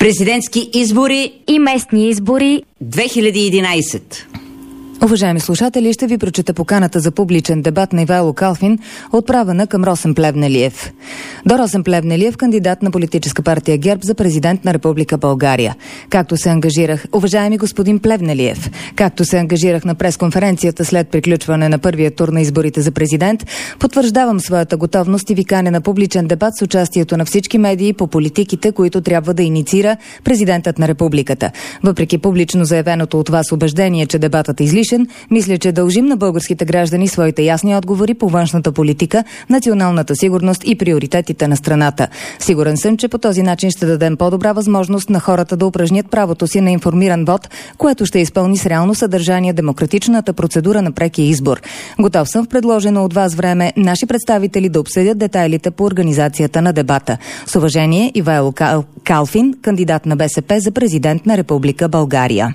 Президентски избори и местни избори 2011. Уважаеми слушатели, ще ви прочета поканата за публичен дебат на Ивайло Калфин, отправена към Росен Плевнелиев. До Росен Плевнелиев, кандидат на политическа партия ГЕРБ за президент на Република България. Уважаеми господин Плевнелиев, както се ангажирах на пресконференцията след приключване на първия тур на изборите за президент, потвърждавам своята готовност и ви каня на публичен дебат с участието на всички медии по политиките, които трябва да инициира президентът на Републиката. Въпреки публично заявеното от вас убеждение, че дебатът е излишен, мисля, че дължим на българските граждани своите ясни отговори по външната политика, националната сигурност и приоритетите на страната. Сигурен съм, че по този начин ще дадем по-добра възможност на хората да упражнят правото си на информиран вод, което ще изпълни с реално съдържание демократичната процедура на прекия избор. Готов съм в предложено от вас време наши представители да обсъдят детайлите по организацията на дебата. С уважение, Ивайло Калфин, кандидат на БСП за президент на Република България.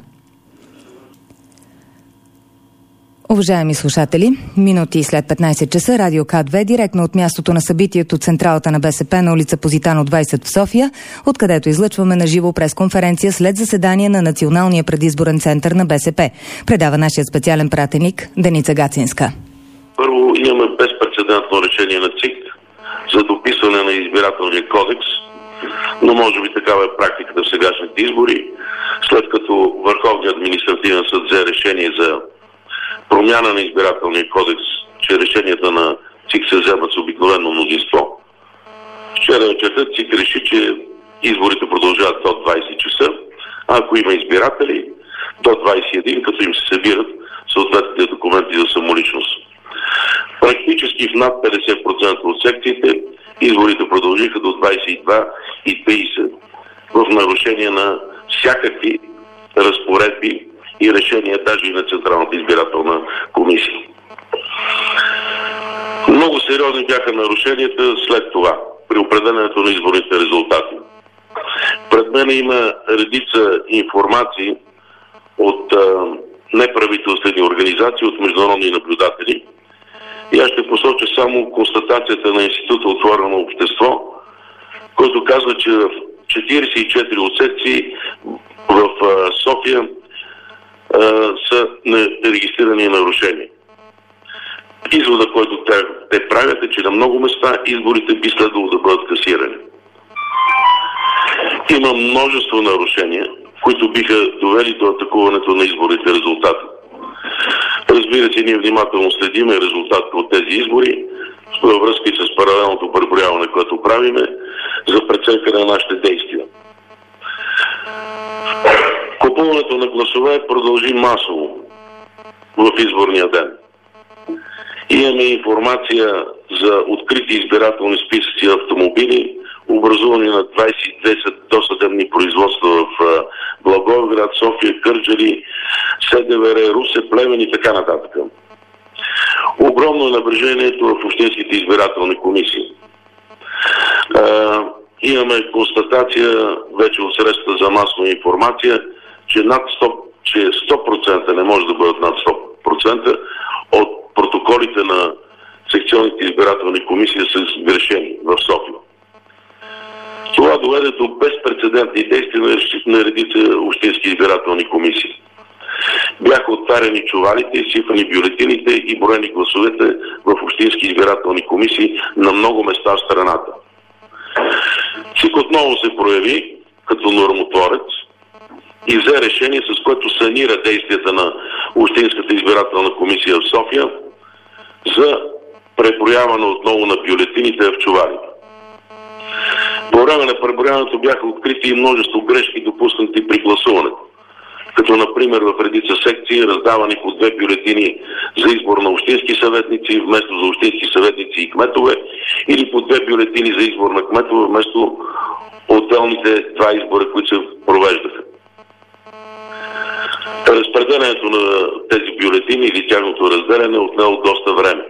Уважаеми слушатели, минути след 15 часа, Радио К2, директно от мястото на събитието централата на БСП на улица Позитано 20 в София, откъдето излъчваме на живо пресконференция след заседание на Националния предизборен център на БСП. Предава нашият специален пратеник Деница Гацинска. Първо, имаме безпрецедентно решение на ЦИК за дописване на избирателния кодекс, но може би такава е практиката в сегашните избори, след като Върховният административен съд взе решение за промяна на избирателния кодекс, че решенията на ЦИК се вземат с обикновено мнозинство. Вчера вечерта ЦИК реши, че изборите продължават до 20 часа, а ако има избиратели, до 21, като им се събират съответните документи за самоличност. Практически в над 50% от секциите изборите продължиха до 22 и 30 в нарушение на всякакви разпоредби и решения даже и на Централната избирателна комисия. Много сериозни бяха нарушенията след това, при определенето на изборните резултати. Пред мен има редица информации от неправителствени организации, от международни наблюдатели. И аз ще посоча само констатацията на Института Отворено общество, който казва, че в 44 от секции в София са регистрирани нарушения. Извода, който те правят, е, че на много места изборите би следвало да бъдат касирани. Има множество нарушения, които биха довели до атакуването на изборните резултати. Разбира се, ние внимателно следиме резултатите от тези избори, във връзка и с паралелното преброяване, което правиме, за преценка на нашите действия. Купуването на гласове продължи масово в изборния ден. Имаме информация за открити избирателни списъци автомобили, образувани на 22 досъдебни производства в Благоевград, София, Кърджали, СДВР, Русе, Плевен и така нататък. Огромно е напрежението в общинските избирателни комисии. Имаме констатация вече от средствата за масова информация, че 100% не може да бъдат над 100% от протоколите на секционните избирателни комисии са сгрешени в София. Това доведе до безпрецедентни действия на редица общински избирателни комисии. Бяха отваряни чувалите, изсипани бюлетините и броени гласовете в общински избирателни комисии на много места в страната. ЦИК отново се прояви като нормотворец и взе решение, с което санира действията на Общинската избирателна комисия в София за преброяване отново на бюлетините в чувалите. По време на преброяването бяха открити и множество грешки, допуснати при гласуването. Като например в редица секции раздавани по 2 бюлетини за избор на общински съветници вместо за общински съветници и кметове, или по 2 бюлетини за избор на кметове вместо отделните 2 избора, които се провеждаха. Разпределението на тези бюлетини или тяхното разделяне отнело доста време.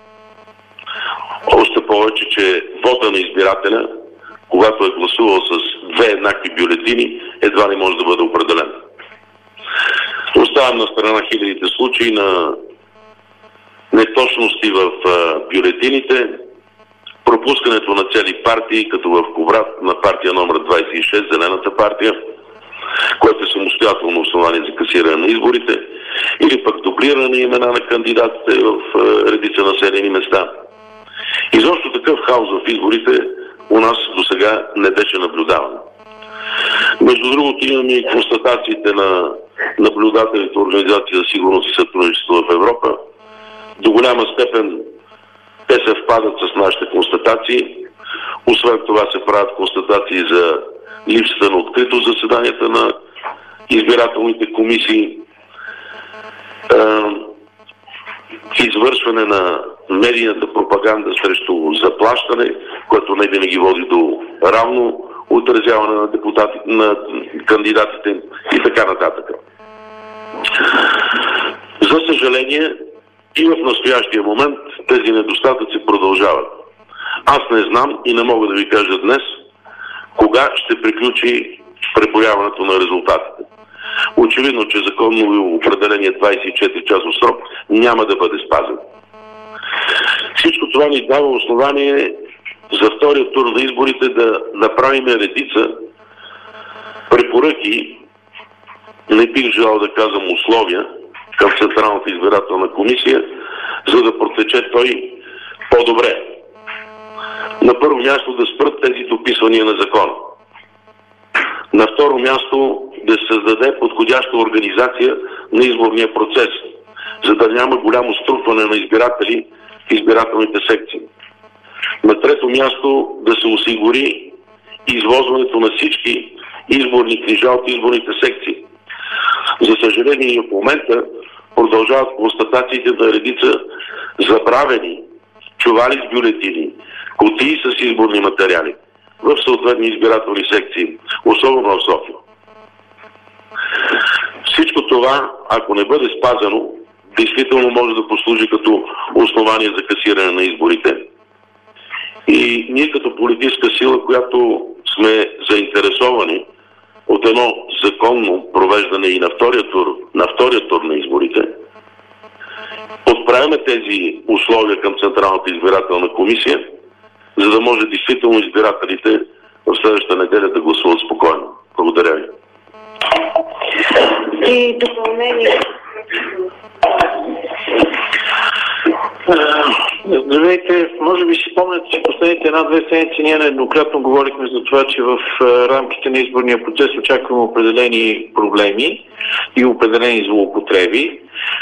Още повече, че вота на избирателя, когато е гласувал с 2 еднакви бюлетини, едва не може да бъде определен. Оставям на страна хилядите случаи на неточности в бюлетините, пропускането на цели партии, като в поврат на партия номер 26, Зелената партия, което е самостоятелно основание за касиране на изборите, или пък дублиране на имена на кандидатите в редица населени места. Изобщо такъв хаос в изборите у нас до сега не беше наблюдаван. Между другото, имаме и констатациите на наблюдателите Организация за сигурност и сътрудничество в Европа. До голяма степен те съвпадат с нашите констатации. Освен това се правят констатации за липсата на открито заседанията на избирателните комисии, извършване на медийната пропаганда срещу заплащане, което не винаги води до равно отразяване на на кандидатите и така нататък. За съжаление, и в настоящия момент тези недостатъци продължават. Аз не знам и не мога да ви кажа днес кога ще приключи преброяването на резултатите. Очевидно, че законно определение 24 часов срок няма да бъде спазен. Всичко това ни дава основание за втория тур на изборите да направим редица препоръки, не бих желал да казвам условия, към Централната избирателна комисия, за да протече той по-добре. На първо място да спрат тези дописвания на закона. На второ място да се създаде подходяща организация на изборния процес, за да няма голямо струпване на избиратели в избирателните секции. На трето място да се осигури извозването на всички изборни книжа от изборните секции. За съжаление и в момента продължават констатациите на редица забравени чували с бюлетини, кутии с изборни материали в съответни избирателни секции, особено в София. Всичко това, ако не бъде спазено, действително може да послужи като основание за касиране на изборите. И ние като политическа сила, която сме заинтересовани от едно законно провеждане и на втория тур на изборите, отправяме тези условия към Централната избирателна комисия, за да може действително избирателите в следващата неделя да гласуват спокойно. Благодаря ви. И допълнение. Здравейте, може би си спомняте, че последните една-две седмици ние нееднократно говорихме за това, че в рамките на изборния процес очакваме определени проблеми и определени злоупотреби.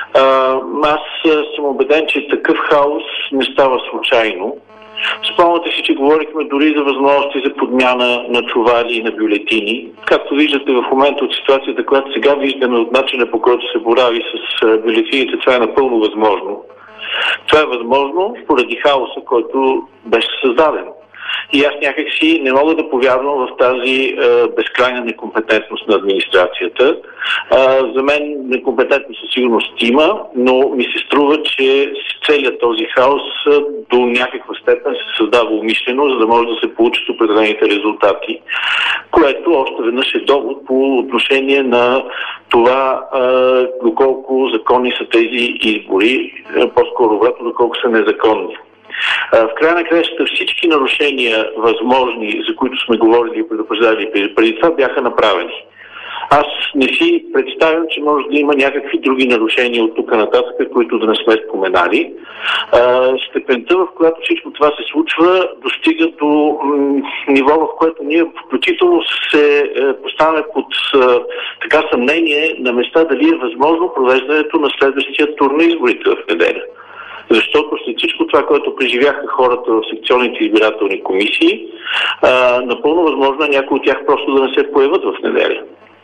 Аз съм убеден, че такъв хаос не става случайно. Спомняте си, че говорихме дори за възможности за подмяна на чували и на бюлетини. Както виждате в момента от ситуацията, която сега виждаме, от начина по който се борави с бюлетините, това е напълно възможно. Това е възможно поради хаоса, който беше създаден. И аз някакси не мога да повярвам в тази безкрайна некомпетентност на администрацията. За мен некомпетентност със сигурност има, но ми се струва, че целият този хаос до някаква степен се създава умишлено, за да може да се получат определените резултати, което още веднъж е довод по отношение на това доколко законни са тези избори, по-скоро обратно доколко са незаконни. В края на краищата всички нарушения възможни, за които сме говорили и предупреждали преди това, бяха направени. Аз не си представям, че може да има някакви други нарушения от тук нататък, които да не сме споменали. Степента, в която всичко това се случва, достига до ниво, в което ние включително се поставяме под така съмнение на места дали е възможно провеждането на следващия тур на изборите в неделя. Защото след всичко това, което преживяха хората в секционните избирателни комисии, напълно възможно е някои от тях просто да не се появят в неделя.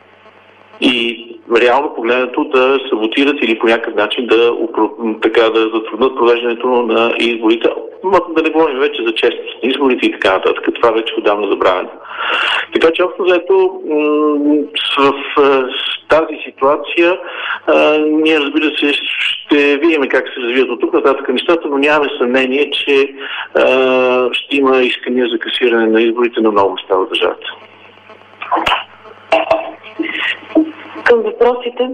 И реално погледнато да саботират или по някакъв начин да затруднат провеждането на изборите. Да не говорим вече за честност на изборите и така нататък. Това вече отдавна забравено. Така че общо взето в тази ситуация ние, разбира се, ще видим как се развият от тук нататък нещата, но нямаме съмнение, че ще има искания за касиране на изборите на много места в държавата. Към въпросите.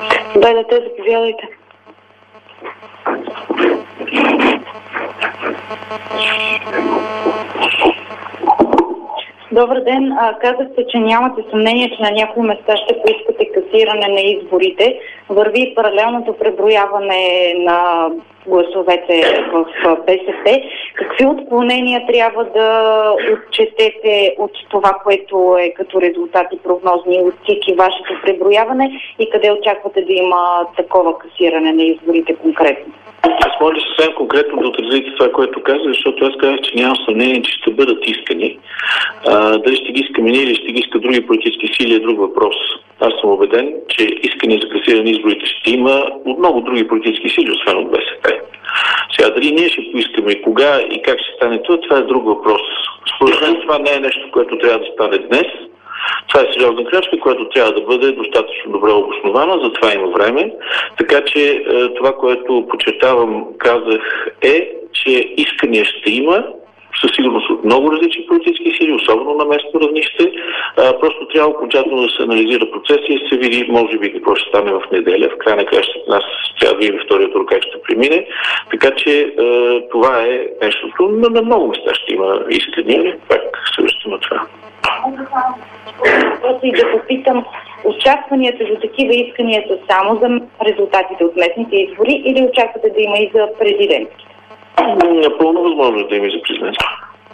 БНТ, заповядайте. Добър ден. Казахте, че нямате съмнение, че на някои места ще поискате касиране на изборите. Върви паралелното преброяване на гласовете в БСП. Какви отклонения трябва да отчетете от това, което е като резултати прогнозни от ЦИК и вашето преброяване и къде очаквате да има такова касиране на изборите конкретно? Аз моля съвсем конкретно да отразите това, което казах, защото аз казах, че нямам съмнение, че ще бъдат искани. Дали ще ги искаме ние или ще ги иска други политически сили е друг въпрос. Аз съм убеден, че искане за касиране на изборите ще има от много други политически сили, освен от БСП. Сега, дали ние ще поискаме кога и как ще стане това е друг въпрос. Според мен това не е нещо, което трябва да стане днес. Това е сериозна крачка, която трябва да бъде достатъчно добре обоснована, затова има време. Така че това, което подчертавам, казах че искания ще има, със сигурност от много различни политически сили, особено на местно равнище. Просто трябва окончателно да се анализира процеса и се види, може би, какво ще стане в неделя. В края на кращата нас трябва да видим втория тур как ще премине. Така че това е нещото. Но на много места ще има искания. Пак се връщам на това. Просто и да попитам, очакванията за такива искания са само за резултатите от местните избори или очаквате да има и за президентски? Напълно възможно да има и за президентски.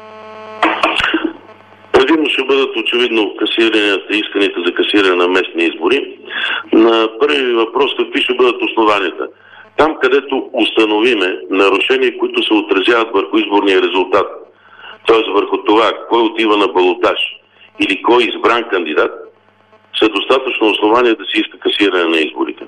Предимно ще бъдат очевидно касиранията, исканите за касиране на местни избори. На първи въпрос, какви ще бъдат основанията? Там, където установиме нарушения, които се отразяват върху изборния резултат, т.е. върху това, кой отива на балотаж или кой избран кандидат, са достатъчно основания да се иска касиране на изборите.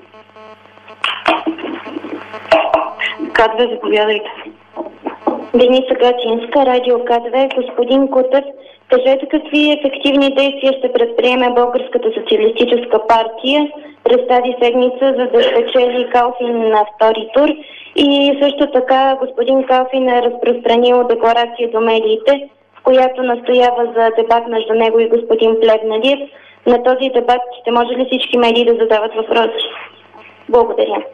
К2, заповядайте. Деница Гачинска, радио К2. Господин Кутев, кажете какви ефективни действия ще предприеме Българската социалистическа партия през тази седмица, за да спечели Калфин на втори тур. И също така господин Калфин е разпространил декларация до медиите, в която настоява за дебат между него и господин Плевнелиев. На този дебат ще може ли всички медии да задават въпроси? Благодаря.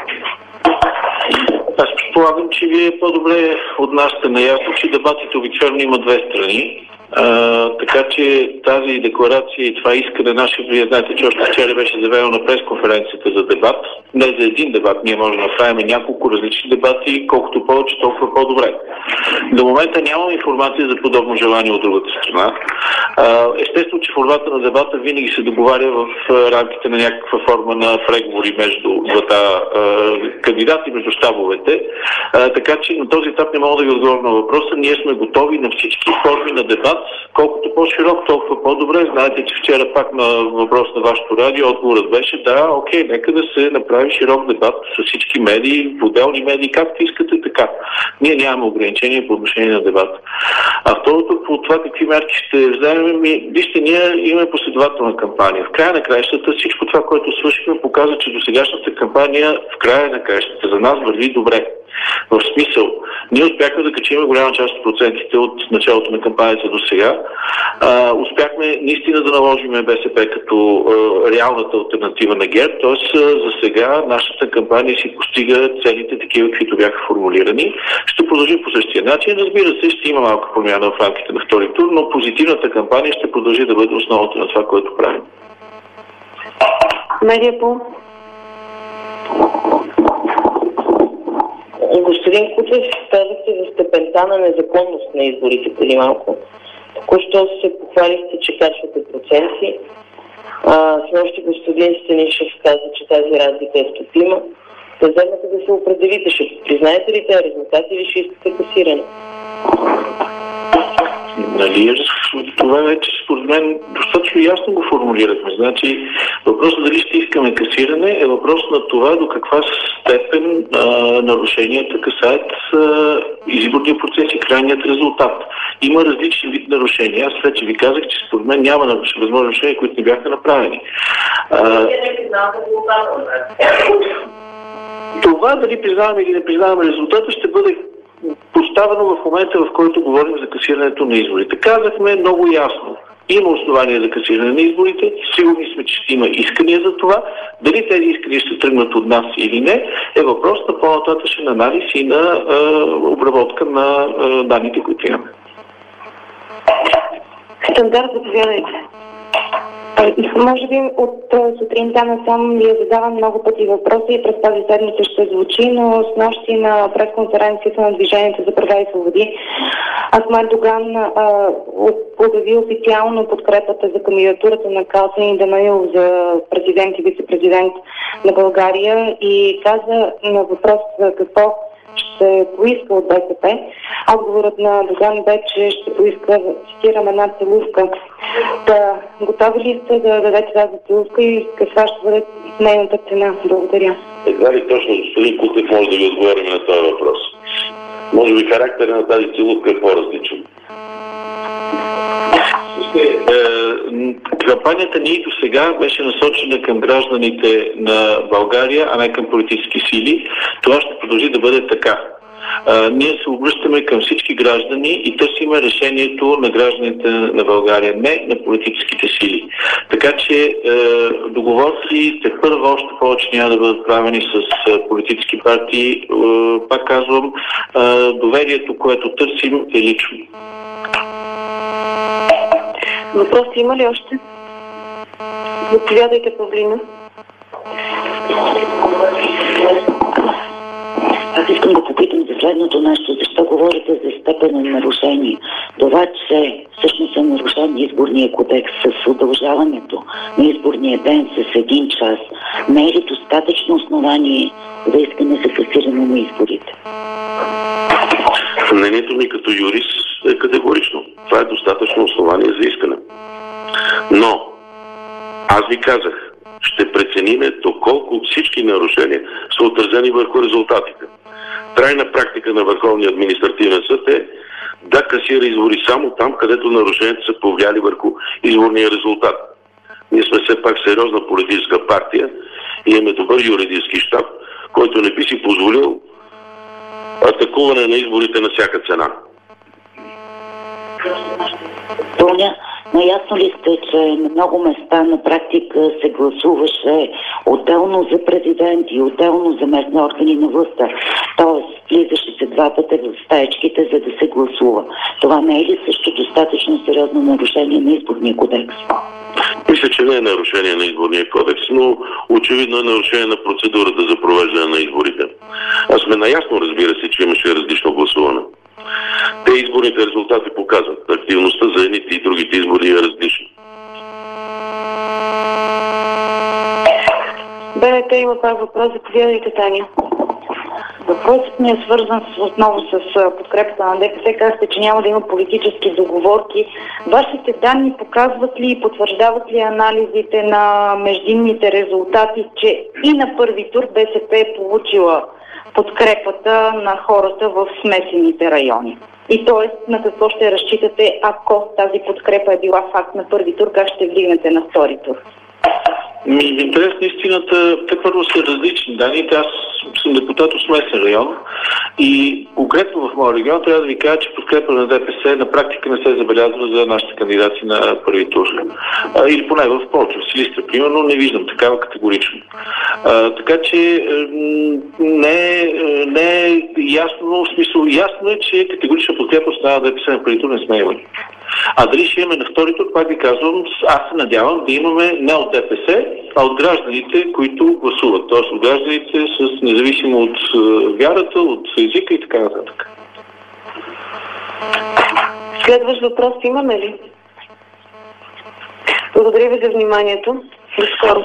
Аз предполагам, че вие по-добре от нас сте наясно, че дебатите обикновено има две страни. Така че тази декларация и това искане наше, вие знаете, че още вчера беше заведено на пресконференцията за дебат. Не за един дебат, ние можем да направим няколко различни дебати, колкото повече, толкова по-добре. До момента нямам информация за подобно желание от другата страна. Естествено, че формата на дебата винаги се договаря в рамките на някаква форма на преговори между двата кандидати, между щабовете. Така че на този етап не мога да ви отговоря на въпроса. Ние сме готови на всички форми на дебат. Колкото по-широк, толкова по-добре. Знаете, че вчера пак на въпрос на вашето радио отговорът беше нека да се направи широк дебат с всички медии, отделни медии, както искате така. Ние нямаме ограничения по отношение на дебата. А второто, по това какви мерки ще вземем, вижте, ние имаме последователна кампания. В края на краищата всичко това, което свършихме, показва, че досегашната кампания в края на краищата за нас върви добре. В смисъл, ние успяхме да качим голяма част от процентите от началото на кампанията до сега. Успяхме наистина да наложим БСП като реалната алтернатива на ГЕРБ, т.е. за сега нашата кампания си постига целите такива, каквито бяха формулирани. Ще продължим по същия начин. Разбира се, ще има малка промяна в рамките на втори тур, но позитивната кампания ще продължи да бъде основата на това, което правим. Медиапол. Господин Кутев, казахте за степента на незаконност на изборите преди малко. Току-що се похвалихте, че качвате проценти. Снощи господин Станишев каза, че тази разлика е стопима. Да вземете да се определите. Ще признаете ли тези резултати или ще искате касиране? Това вече според мен достатъчно ясно го формулирахме. Значи въпросът дали ще искаме касиране е въпрос на това до каква степен нарушенията касаят изборния процес и крайният резултат. Има различни вид нарушения. Аз вече ви казах, че според мен няма възможни нарушения, които не бяха направени. Това дали признаваме или не признаваме резултата ще бъде поставено в момента, в който говорим за касирането на изборите. Казахме много ясно. Има основания за касиране на изборите, сигурни сме, че ще има искания за това. Дали тези искания ще тръгнат от нас или не, е въпрос на по-нататъчен анализ и на обработка на данните, които имаме. Стандарт, заповядайте. Може би от сутринта насам ви задавам много пъти въпроси и през тази седмица ще звучи, но с нощи на пресконференцията на Движението за права и свободи Ахмед Доган обяви официално подкрепата за кандидатурата на Калфин Данаилов за президент и вице-президент на България и каза на въпрос за какво ще поиска от БСП. Отговорът на Доган бе, че ще поиска, цитирам, една целувка. Готови ли сте да дадете тази целувка и каква ще бъде нейната цена? Благодаря. Едва ли точно господин Кутев може да ви отговорим на този въпрос? Може би характера на тази целувка е по-различен. Кампанията ни до сега беше насочена към гражданите на България, а не към политически сили. Това ще продължи да бъде така. Ние се обръщаме към всички граждани и търсиме решението на гражданите на България, не на политическите сили. Така че договорки те първо още повече няма да бъдат правени с политически партии. Пак казвам, доверието, което търсим, е лично. Въпроси има ли още? Заповядайте, Павлина. Аз искам да попитам за следното нещо. Защо говорите за степен на нарушение? Това, че всъщност е нарушен изборния кодекс с удължаването на изборния ден с 1 час, не е ли достатъчно основание за искане за касиране на изборите? Мнението ми като юрист е категорично. Това е достатъчно основание за искане. Но, аз ви казах, ще прецениме доколко всички нарушения са отразени върху резултатите. Трайна практика на Върховния административен съд е да касира избори само там, където нарушенията са повлияли върху изборния резултат. Ние сме все пак сериозна политическа партия и имаме добър юридически щаб, който не би си позволил атакуване на изборите на всяка цена. Тоня, наясно ли сте, че на много места на практика се гласуваше отделно за президент и отделно за местни органи на властта? Тоест, влизаше се 2 пъти в стаечките, за да се гласува. Това не е ли също достатъчно сериозно нарушение на изборния кодекс? Мисля, че не е нарушение на изборния кодекс, но очевидно е нарушение на процедурата за провеждане на изборите. Аз сме наясно, разбира се, че имаше различно гласуване. Те изборните резултати показват. Активността за едните и другите избори е различна. БНТ има пак въпрос. Заповядайте, Таня. Въпросът ми е свързан отново с подкрепата на ДПС. Казахте, че няма да има политически договорки. Вашите данни показват ли и потвърждават ли анализите на междинните резултати, че и на първи тур БСП е получила подкрепата на хората в смесените райони? И т.е. на какво ще разчитате, ако тази подкрепа е била факт на първи тур, как ще вдигнете на втори тур? В интерес на истината, те първо са различни данни. Аз съм депутат от смесен район и конкретно в моя регион трябва да ви кажа, че подкрепа на ДПС на практика не се забелязва за нашите кандидати на първи тур. Или поне в Полчо, в Силистра, примерно, не виждам такава категорично. Така че не е ясно, в смисъл ясно е, че категорична подкрепа става ДПС на първи тур не сме имали. А дали ще имаме на втори тур, пак ви казвам, аз се надявам да имаме не от ДПС, а от гражданите, които гласуват. Т.е. от гражданите с независимо от вярата, от езика и така нататък. Следващ въпрос имаме ли? Благодаря ви за вниманието. До скоро.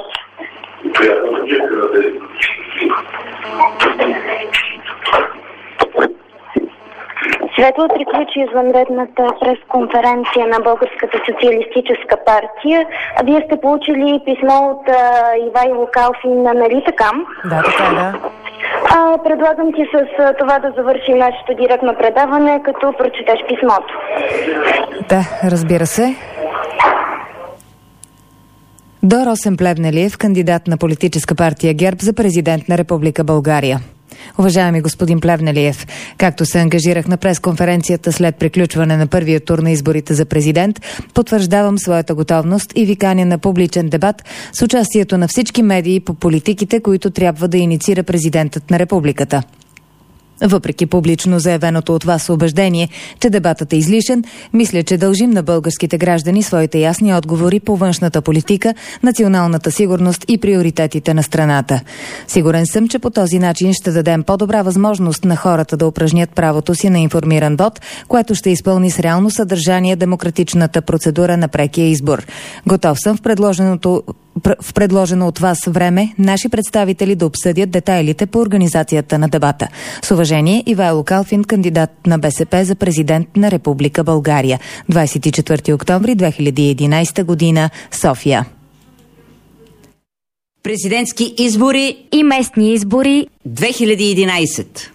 Светло приключи извънредната пресконференция на Българската социалистическа партия. Вие сте получили писмо от Ивайло Калфин, нали така? Да, така е, да. Предлагам ти с това да завършим нашето директно предаване, като прочетеш писмото. Да, разбира се. До Росен Плевнелиев, кандидат на политическа партия ГЕРБ за президент на Република България. Уважаеми господин Плевнелиев, както се ангажирах на пресконференцията след приключване на първия тур на изборите за президент, потвърждавам своята готовност и ви каня на публичен дебат с участието на всички медии по политиките, които трябва да инициира президентът на републиката. Въпреки публично заявеното от вас убеждение, че дебатът е излишен, мисля, че дължим на българските граждани своите ясни отговори по външната политика, националната сигурност и приоритетите на страната. Сигурен съм, че по този начин ще дадем по-добра възможност на хората да упражнят правото си на информиран вод, което ще изпълни с реално съдържание демократичната процедура на прекия избор. Готов съм в предложено от вас време наши представители да обсъдят детайлите по организацията на дебата. С уважение, Ивайло Калфин, кандидат на БСП за президент на Република България. 24 октомври 2011 година, София. Президентски избори и местни избори 2011.